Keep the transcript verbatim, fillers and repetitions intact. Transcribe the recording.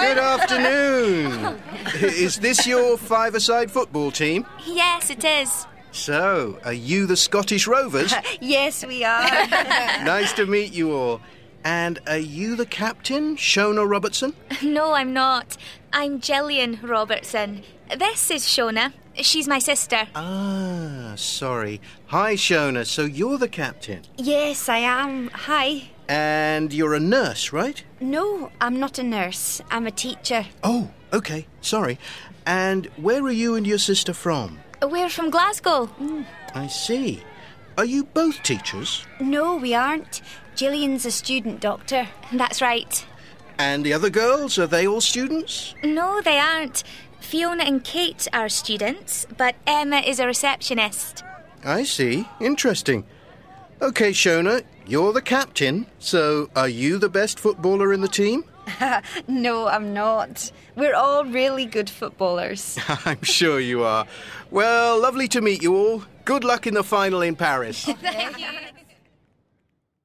Good afternoon. Is this your five-a-side football team? Yes, it is. So, are you the Scottish Rovers? Yes, we are. Nice to meet you all. And are you the captain, Shona Robertson? No, I'm not. I'm Gillian Robertson. This is Shona. She's my sister. Ah, sorry. Hi, Shona. So you're the captain? Yes, I am. Hi. And you're a nurse, right? No, I'm not a nurse. I'm a teacher. Oh, OK. Sorry. And where are you and your sister from? We're from Glasgow. Mm. I see. Are you both teachers? No, we aren't. Gillian's a student doctor. That's right. And the other girls, are they all students? No, they aren't. Fiona and Kate are students, but Emma is a receptionist. I see. Interesting. OK, Shona, you're the captain, so are you the best footballer in the team? No, I'm not. We're all really good footballers. I'm sure you are. Well, lovely to meet you all. Good luck in the final in Paris. Thank you.